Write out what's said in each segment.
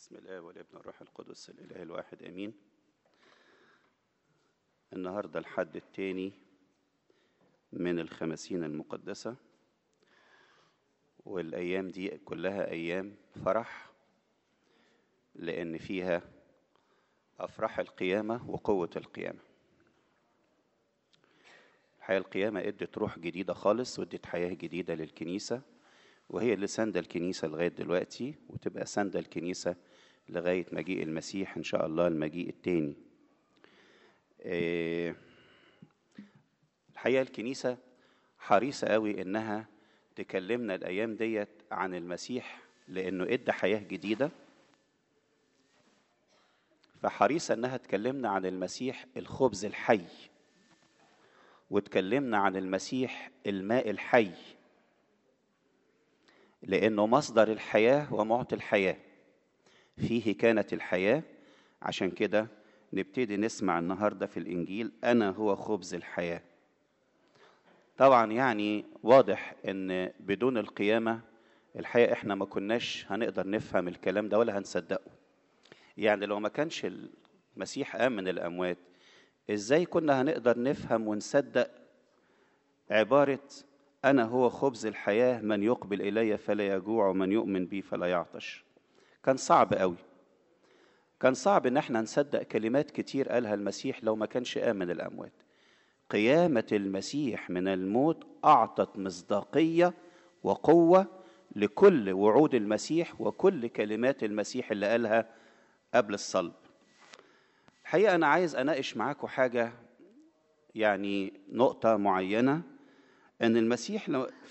بسم الله والابن والروح القدس الإله الواحد آمين. النهارده الحد الثاني من الخمسين المقدسة، والأيام دي كلها أيام فرح، لأن فيها أفراح القيامة وقوة القيامة. الحياة القيامة ادت روح جديدة خالص، وادت حياة جديدة للكنيسة، وهي اللي ساندة الكنيسة لغاية دلوقتي، وتبقى ساندة الكنيسة لغاية مجيء المسيح إن شاء الله، المجيء التاني. الحقيقة الكنيسة حريصة قوي إنها تكلمنا الأيام ديت عن المسيح، لأنه إدى حياة جديدة، فحريصة إنها تكلمنا عن المسيح الخبز الحي، وتكلمنا عن المسيح الماء الحي، لأنه مصدر الحياة ومعطي الحياة، فيه كانت الحياة. عشان كده نبتدي نسمع النهاردة في الإنجيل أنا هو خبز الحياة. طبعا يعني واضح إن بدون القيامة الحقيقة إحنا ما كناش هنقدر نفهم الكلام ده ولا هنصدقه. يعني لو ما كانش المسيح قام من الأموات، إزاي كنا هنقدر نفهم ونصدق عبارة أنا هو خبز الحياة، من يقبل إلي فلا يجوع ومن يؤمن بي فلا يعطش. كان صعب قوي، كان صعب إن احنا نصدق كلمات كتير قالها المسيح لو ما كانش قام من الأموات. قيامة المسيح من الموت أعطت مصداقية وقوة لكل وعود المسيح وكل كلمات المسيح اللي قالها قبل الصلب. الحقيقة أنا عايز أناقش معاكم حاجة، يعني نقطة معينة، أن المسيح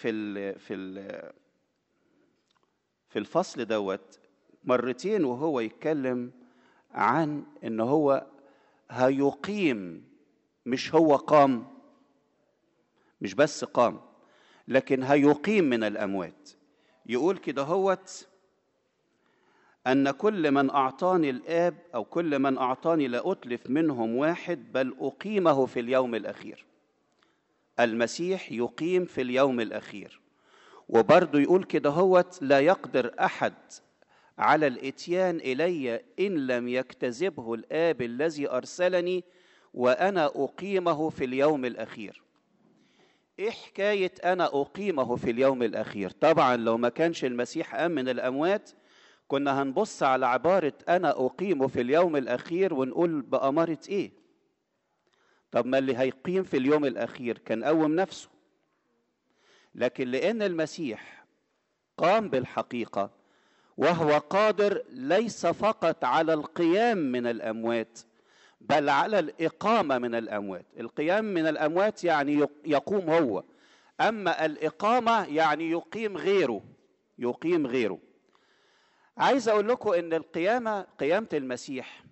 في الفصل دوت مرتين وهو يتكلم عن ان هو هيقيم، مش هو قام، مش بس قام، لكن هيقيم من الاموات. يقول كده هوت ان كل من اعطاني الاب او كل من اعطاني لا اتلف منهم واحد، بل اقيمه في اليوم الاخير. المسيح يقيم في اليوم الاخير. وبرضه يقول كده هوت لا يقدر احد على الاتيان إلي إن لم يكتذبه الآب الذي أرسلني، وأنا أقيمه في اليوم الأخير. إيه حكاية أنا أقيمه في اليوم الأخير؟ طبعا لو ما كانش المسيح قام من الأموات كنا هنبص على عبارة أنا أقيمه في اليوم الأخير ونقول بأمارة إيه؟ طب ما اللي هيقيم في اليوم الأخير كان قوم نفسه. لكن لأن المسيح قام بالحقيقة، وهو قادر ليس فقط على القيام من الأموات بل على الإقامة من الأموات. القيام من الأموات يعني يقوم هو، أما الإقامة يعني يقيم غيره، يقيم غيره. عايز أقول لكم إن قيامة المسيح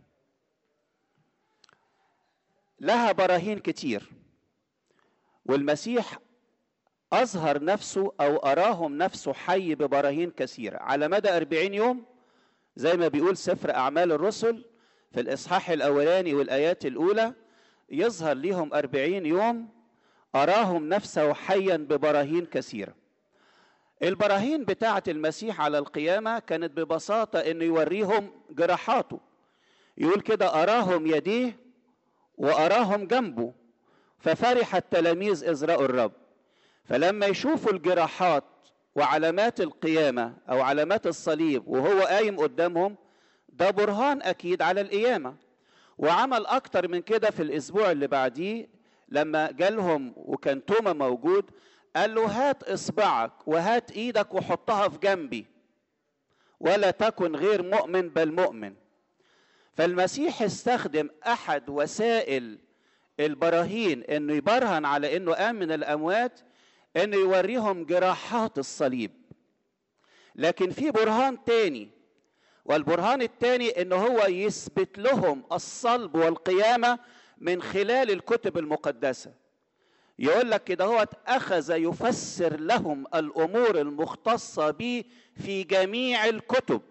لها براهين كتير، والمسيح أظهر نفسه أو أراهم نفسه حي ببراهين كثيرة على مدى 40 يوم، زي ما بيقول سفر أعمال الرسل في الإصحاح الأولاني والآيات الأولى، يظهر لهم 40 يوم أراهم نفسه حيا ببراهين كثيرة. البراهين بتاعة المسيح على القيامة كانت ببساطة إنه يوريهم جراحاته. يقول كده أراهم يديه وأراهم جنبه، ففرح التلاميذ إذ رأوا الرب. فلما يشوفوا الجراحات وعلامات القيامة أو علامات الصليب وهو قايم قدامهم، ده برهان أكيد على القيامة. وعمل أكتر من كده في الأسبوع اللي بعديه، لما جالهم وكان توما موجود قال له هات إصبعك وهات إيدك وحطها في جنبي، ولا تكن غير مؤمن بل مؤمن. فالمسيح استخدم أحد وسائل البراهين إنه يبرهن على إنه قام من الأموات، إنه يوريهم جراحات الصليب. لكن في برهان تاني، والبرهان الثاني إنه هو يثبت لهم الصلب والقيامة من خلال الكتب المقدسة. يقول لك كده هو أخذ يفسر لهم الأمور المختصة به في جميع الكتب،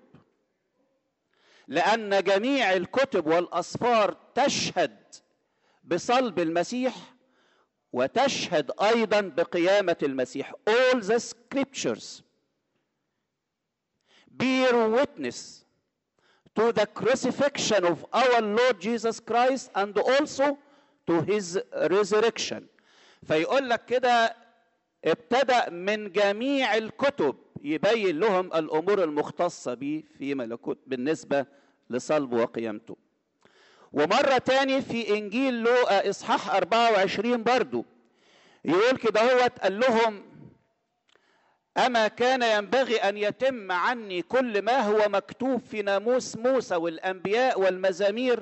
لأن جميع الكتب والأسفار تشهد بصلب المسيح وتشهد أيضا بقيامة المسيح. All the scriptures bear witness to the crucifixion of our Lord Jesus Christ and also to his resurrection. فيقول لك كده ابتدأ من جميع الكتب يبين لهم الأمور المختصة به في ملكوت بالنسبة لصلبه وقيامته. ومرة تاني في إنجيل لوقا إصحاح 24 برضو يقول كده هوت قال لهم: أما كان ينبغي أن يتم عني كل ما هو مكتوب في ناموس موسى والأنبياء والمزامير؟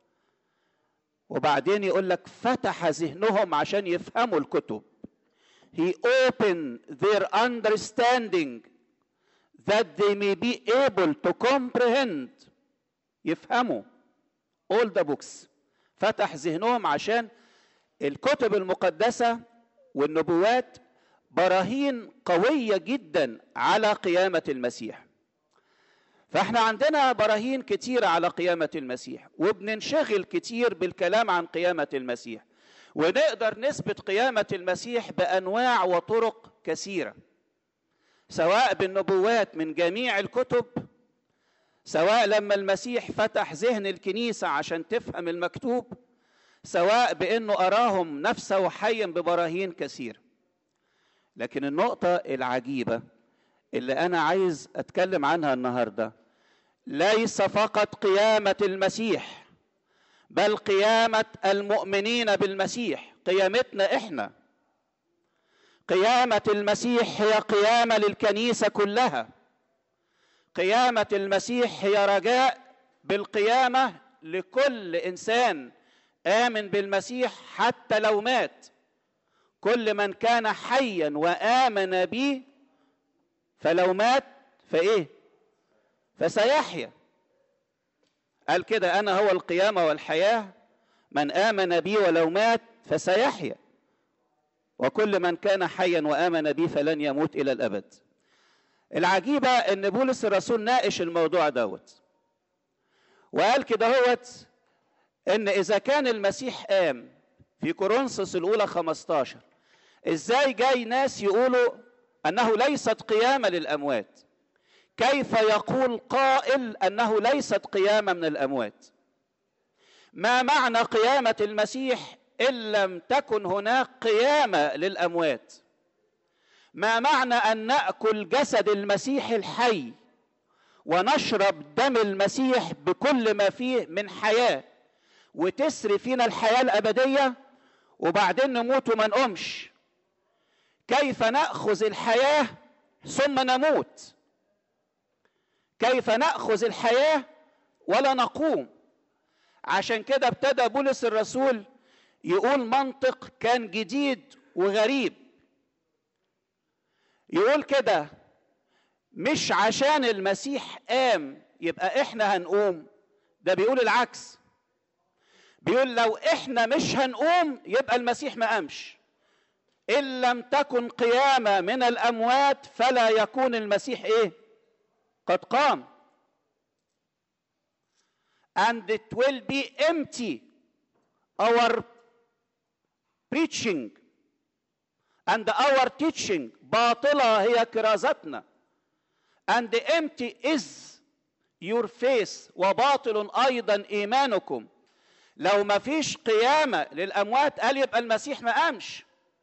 وبعدين يقول لك فتح ذهنهم عشان يفهموا الكتب. He opened their understanding that they may be able to comprehend. يفهموا all the books. فتح ذهنهم عشان الكتب المقدسة والنبوات براهين قوية جدا على قيامة المسيح. فاحنا عندنا براهين كتيرة على قيامة المسيح، وبننشغل كتير بالكلام عن قيامة المسيح، ونقدر نثبت قيامة المسيح بأنواع وطرق كثيرة، سواء بالنبوات من جميع الكتب، سواء لما المسيح فتح ذهن الكنيسة عشان تفهم المكتوب، سواء بأنه أراهم نفسه حيا ببراهين كثير. لكن النقطة العجيبة اللي أنا عايز أتكلم عنها النهاردة ليس فقط قيامة المسيح، بل قيامة المؤمنين بالمسيح، قيامتنا إحنا. قيامة المسيح هي قيامة للكنيسة كلها. قيامة المسيح هي رجاء بالقيامة لكل إنسان آمن بالمسيح حتى لو مات. كل من كان حيا وآمن به فلو مات فإيه؟ فسيحيا. قال كده: أنا هو القيامة والحياة، من آمن بي ولو مات فسيحيا، وكل من كان حيا وآمن بي فلن يموت إلى الأبد. العجيبة إن بولس الرسول ناقش الموضوع دوت، وقال كده هوت إن إذا كان المسيح قام في كورنثوس الأولى 15، إزاي جاي ناس يقولوا أنه ليست قيامة للأموات؟ كيف يقول قائل أنه ليست قيامة من الأموات؟ ما معنى قيامة المسيح إن لم تكن هناك قيامة للأموات؟ ما معنى أن نأكل جسد المسيح الحي ونشرب دم المسيح بكل ما فيه من حياة وتسري فينا الحياة الأبدية وبعدين نموت وما نقومش؟ كيف نأخذ الحياة ثم نموت؟ كيف نأخذ الحياة ولا نقوم؟ عشان كده ابتدى بولس الرسول يقول منطق كان جديد وغريب. يقول كده: مش عشان المسيح قام يبقى احنا هنقوم. ده بيقول العكس، بيقول لو احنا مش هنقوم يبقى المسيح ما قامش. إن لم تكن قيامة من الأموات فلا يكون المسيح إيه؟ قد قام. And it will be empty our preaching and our teaching. باطلة هي كرازتنا. And empty is your faith. وباطل أيضا إيمانكم. لو ما فيش قيامة للأموات قال يبقى المسيح ما قامش.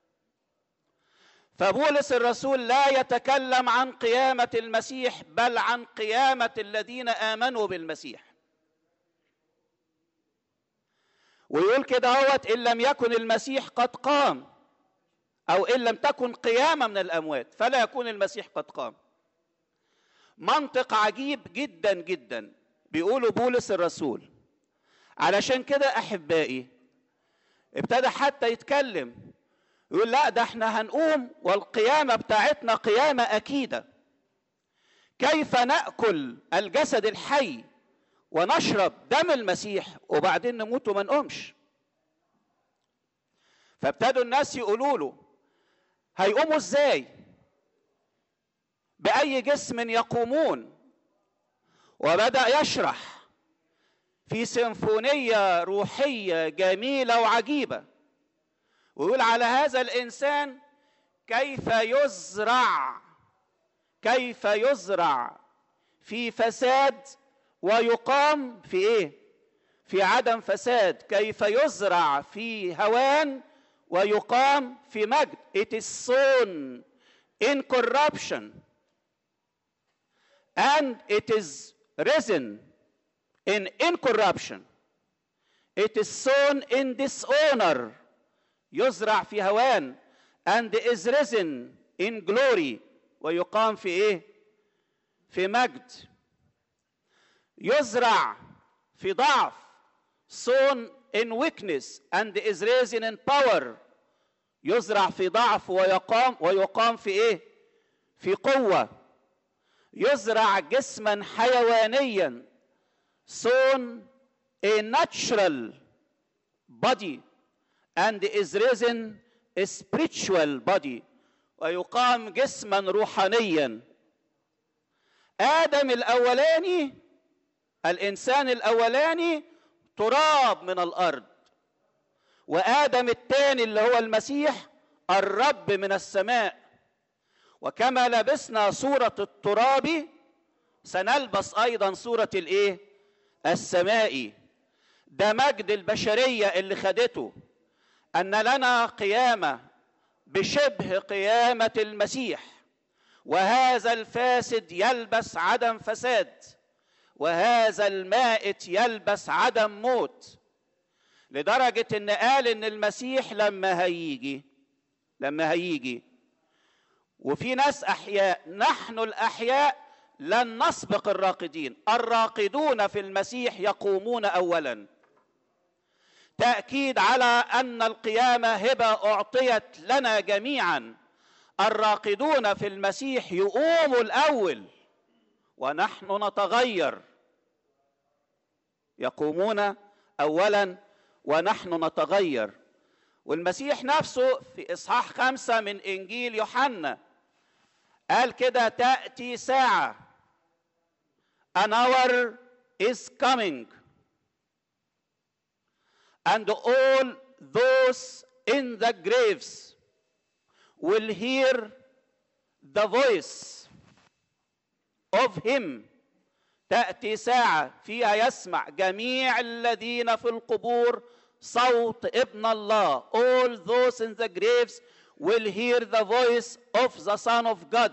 فبولس الرسول لا يتكلم عن قيامة المسيح بل عن قيامة الذين آمنوا بالمسيح. ويقول كده هوت: إن لم يكن المسيح قد قام، أو إن لم تكن قيامة من الأموات فلا يكون المسيح قد قام. منطق عجيب جدا جدا بيقوله بولس الرسول. علشان كده أحبائي ابتدى حتى يتكلم يقول: لا، ده احنا هنقوم والقيامة بتاعتنا قيامة أكيدة. كيف نأكل الجسد الحي ونشرب دم المسيح وبعدين نموت وما نقومش؟ فابتدوا الناس يقولوا له: هيقوموا ازاي؟ بأي جسم يقومون؟ وبدأ يشرح في سيمفونية روحية جميلة وعجيبة، ويقول على هذا الإنسان كيف يزرع في فساد ويقام في ايه؟ في عدم فساد. كيف يزرع في هوان ويقام في مجد. It is sown in corruption and it is risen in incorruption. It is sown in dishonor. يزرع في هوان and is risen in glory. ويقام في ايه؟ في مجد. يزرع في ضعف sown in weakness and is risen in power. يزرع في ضعف ويقام في ايه؟ في قوة. يزرع جسما حيوانيا sown a natural body and is risen a spiritual body. ويقام جسما روحانيا. آدم الأولاني، الإنسان الأولاني تراب من الأرض، وآدم الثاني اللي هو المسيح الرب من السماء. وكما لبسنا صورة التراب سنلبس أيضا صورة الإيه؟ السمائي. ده مجد البشرية اللي خدته، أن لنا قيامة بشبه قيامة المسيح، وهذا الفاسد يلبس عدم فساد، وهذا المائت يلبس عدم موت. لدرجة ان قال ان المسيح لما هيجي وفي ناس احياء، نحن الاحياء لن نسبق الراقدين، الراقدون في المسيح يقومون اولا. تأكيد على ان القيامة هبة اعطيت لنا جميعا. الراقدون في المسيح يقوموا الاول ونحن نتغير. يقومون اولا ونحن نتغير. والمسيح نفسه في إصحاح 5 من إنجيل يوحنا قال كده: تأتي ساعة an hour is coming and all those in the graves will hear the voice of him. تأتي ساعة فيها يسمع جميع الذين في القبور صوت ابن الله. All those in the graves will hear the voice of the Son of God.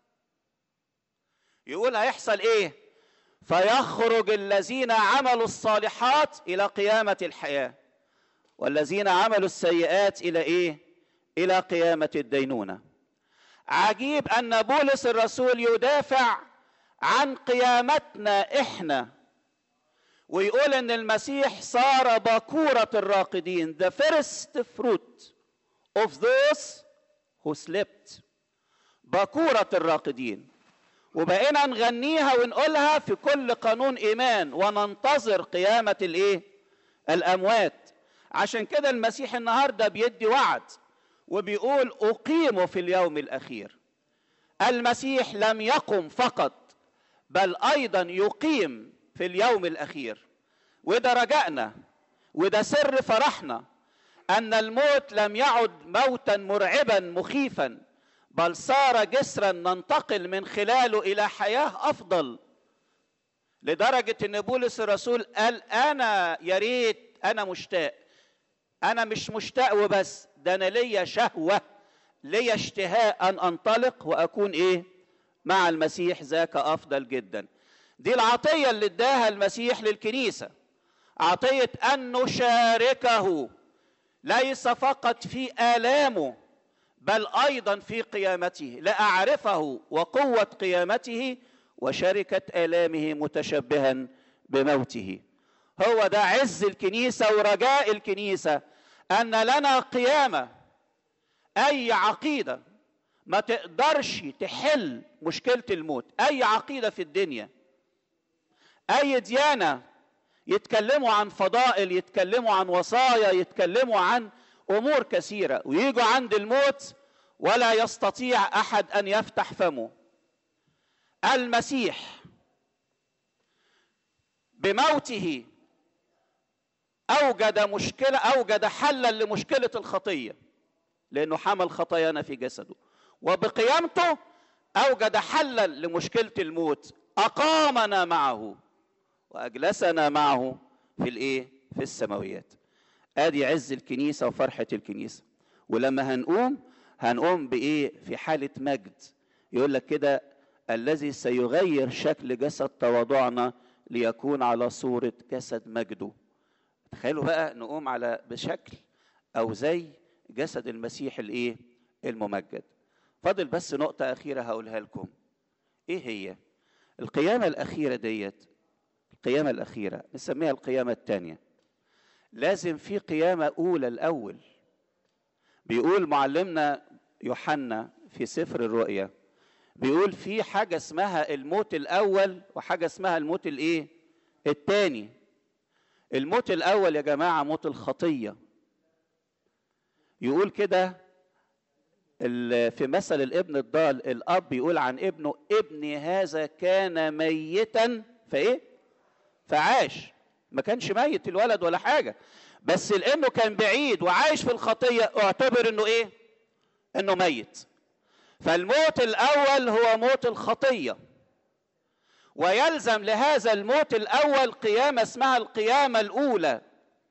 يقول هيحصل ايه؟ فيخرج الذين عملوا الصالحات إلى قيامة الحياة، والذين عملوا السيئات إلى ايه؟ إلى قيامة الدينونة. عجيب أن بولس الرسول يدافع عن قيامتنا احنا، ويقول ان المسيح صار باكورة الراقدين، the first fruit of those who slept. باكورة الراقدين. وبقينا نغنيها ونقولها في كل قانون ايمان وننتظر قيامة الايه؟ الاموات. عشان كده المسيح النهارده بيدي وعد وبيقول اقيم في اليوم الاخير. المسيح لم يقم فقط بل أيضا يقيم في اليوم الأخير. وده رجائنا وده سر فرحنا، أن الموت لم يعد موتا مرعبا مخيفا، بل صار جسرا ننتقل من خلاله إلى حياة أفضل. لدرجة أن بولس الرسول قال: أنا يا ريت، أنا مشتاق، أنا مش مشتاق وبس، ده أنا ليا شهوة، ليا اشتهاء أن أنطلق وأكون إيه؟ مع المسيح، ذاك أفضل جدا. دي العطية اللي اداها المسيح للكنيسة، عطية أن نشاركه ليس فقط في آلامه بل أيضا في قيامته، لأعرفه وقوة قيامته وشركة آلامه متشبها بموته. هو ده عز الكنيسة ورجاء الكنيسة، أن لنا قيامة. أي عقيدة ما تقدرش تحل مشكلة الموت، أي عقيدة في الدنيا، أي ديانة يتكلموا عن فضائل، يتكلموا عن وصايا، يتكلموا عن أمور كثيرة، ويجوا عند الموت ولا يستطيع أحد أن يفتح فمه. المسيح بموته أوجد حلا لمشكلة الخطية، لأنه حمل خطايانا في جسده، وبقيامته أوجد حلا لمشكلة الموت، أقامنا معه وأجلسنا معه في الإيه؟ في السماويات. آدي عز الكنيسة وفرحة الكنيسة. ولما هنقوم بإيه؟ في حالة مجد. يقول لك كده: الذي سيغير شكل جسد تواضعنا ليكون على صورة جسد مجده. تخيلوا بقى نقوم على بشكل أو زي جسد المسيح الإيه؟ الممجد. فاضل بس نقطة أخيرة هقولها لكم. إيه هي؟ القيامة الأخيرة ديت، القيامة الأخيرة نسميها القيامة الثانية. لازم في قيامة أولى الأول. بيقول معلمنا يوحنا في سفر الرؤيا، بيقول في حاجة اسمها الموت الأول وحاجة اسمها الموت الإيه؟ الثاني. الموت الأول يا جماعة موت الخطية. يقول كده في مثل الابن الضال، الأب يقول عن ابنه: ابني هذا كان ميتا فإيه؟ فعاش. ما كانش ميت الولد ولا حاجة، بس لأنه كان بعيد وعايش في الخطية اعتبر إنه إيه؟ إنه ميت. فالموت الأول هو موت الخطية، ويلزم لهذا الموت الأول قيامة اسمها القيامة الأولى.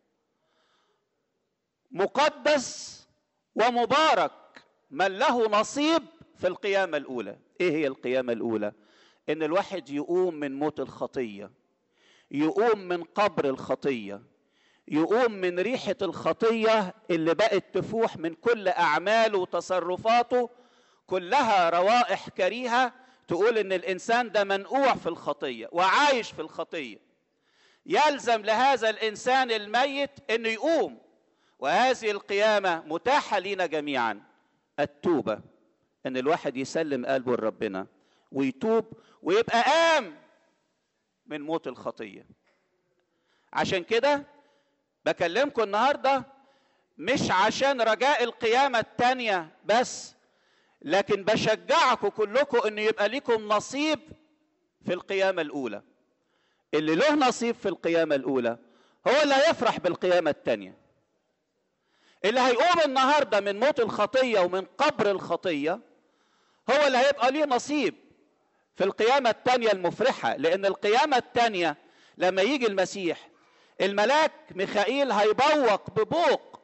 مقدس ومبارك من له نصيب في القيامة الأولى. إيه هي القيامة الأولى؟ إن الواحد يقوم من موت الخطية، يقوم من قبر الخطية، يقوم من ريحة الخطية اللي بقت تفوح من كل أعماله وتصرفاته، كلها روائح كريهة تقول إن الإنسان ده منقوع في الخطية وعايش في الخطية. يلزم لهذا الإنسان الميت إنه يقوم، وهذه القيامة متاحة لنا جميعا. التوبة، إن الواحد يسلم قلبه لربنا ويتوب ويبقى قام من موت الخطية. عشان كده بكلمكم النهاردة مش عشان رجاء القيامة التانية بس، لكن بشجعكم كلكم إن يبقى لكم نصيب في القيامة الأولى. اللي له نصيب في القيامة الأولى هو اللي هيفرح بالقيامة التانية. اللي هيقوم النهاردة من موت الخطية ومن قبر الخطية هو اللي هيبقى ليه نصيب في القيامة التانية المفرحة. لأن القيامة التانية لما يجي المسيح، الملاك ميخائيل هيبوق ببوق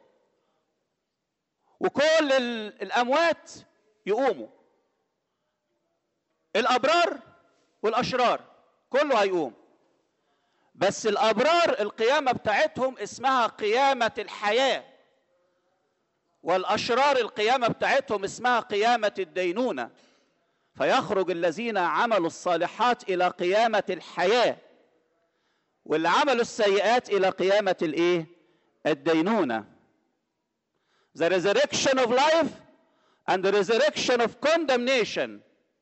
وكل الأموات يقوموا، الأبرار والأشرار كله هيقوم. بس الأبرار القيامة بتاعتهم اسمها قيامة الحياة، والأشرار القيامة بتاعتهم اسمها قيامة الدينونة. فيخرج الذين عملوا الصالحات إلى قيامة الحياة، واللي عملوا السيئات إلى قيامة الإيه؟ الدينونة. The resurrection of life and the resurrection of condemnation.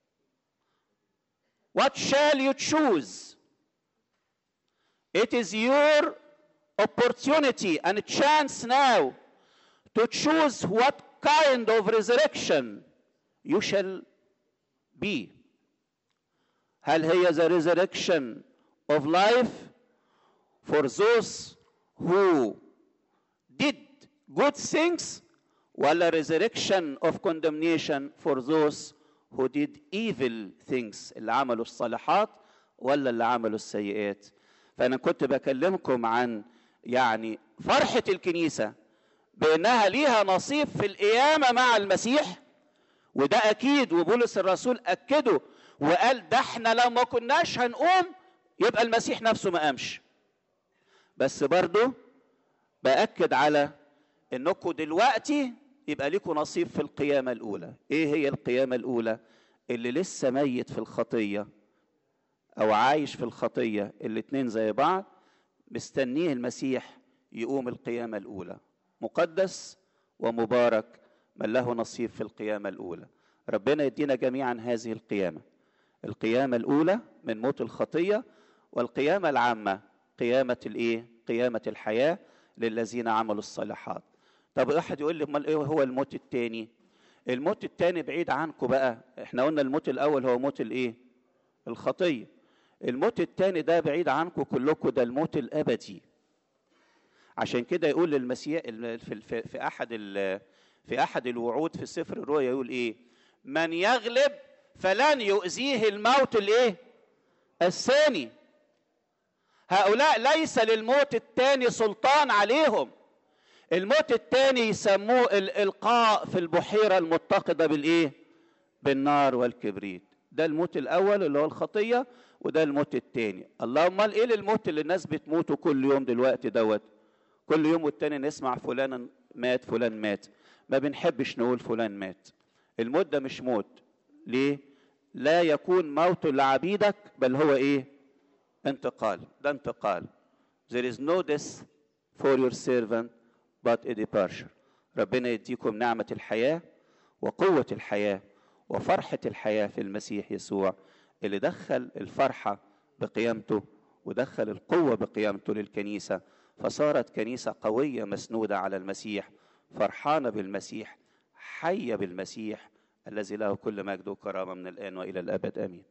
What shall you choose? It is your opportunity and chance now to choose what kind of resurrection you shall be. هل هي the resurrection of life for those who did good things, ولا resurrection of condemnation for those who did evil things، اللي عملوا الصالحات ولا اللي عملوا السيئات؟ فأنا كنت بكلمكم عن يعني فرحة الكنيسة بأنها ليها نصيب في القيامة مع المسيح، وده أكيد، وبولس الرسول أكده وقال ده احنا لو ما كناش هنقوم يبقى المسيح نفسه ما قامش. بس برضه بأكد على انكم دلوقتي يبقى لكم نصيب في القيامة الأولى. ايه هي القيامة الأولى؟ اللي لسه ميت في الخطية أو عايش في الخطية، الاتنين زي بعض، مستنيه المسيح يقوم القيامة الأولى. مقدس ومبارك من له نصيب في القيامة الأولى. ربنا يدينا جميعا هذه القيامة، القيامة الأولى من موت الخطية، والقيامة العامة قيامة الإيه؟ قيامة الحياة للذين عملوا الصالحات. طب واحد يقول لي امال ايه هو الموت الثاني؟ الموت الثاني بعيد عنكم بقى، احنا قلنا الموت الأول هو موت الإيه؟ الخطية. الموت الثاني ده بعيد عنكم كلكم، ده الموت الأبدي. عشان كده يقول للمسيح في أحد الوعود في سفر الرؤيا، يقول إيه؟ من يغلب فلن يؤذيه الموت الإيه؟ الثاني. هؤلاء ليس للموت الثاني سلطان عليهم. الموت الثاني يسموه الإلقاء في البحيرة المتقدة بالإيه؟ بالنار والكبريت. ده الموت الأول اللي هو الخطية، وده الموت الثاني. اللهم امال إيه الموت اللي الناس بتموته كل يوم دلوقتي دوت؟ كل يوم والتاني نسمع فلان مات فلان مات، ما بنحبش نقول فلان مات. الموت ده مش موت. ليه؟ لا يكون موت لعبيدك، بل هو إيه؟ انتقال. ده انتقال. There is no death for your servant but a departure. ربنا يديكم نعمة الحياة وقوة الحياة وفرحة الحياة في المسيح يسوع، اللي دخل الفرحة بقيامته ودخل القوة بقيامته للكنيسة، فصارت كنيسة قوية مسنودة على المسيح، فرحانة بالمسيح، حية بالمسيح الذي له كل مجد وكرامة من الآن وإلى الأبد. آمين.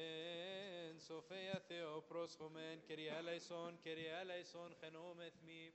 Sofia Theopros Homen, Kyrie eleison, Kyrie eleison, Genometh mi.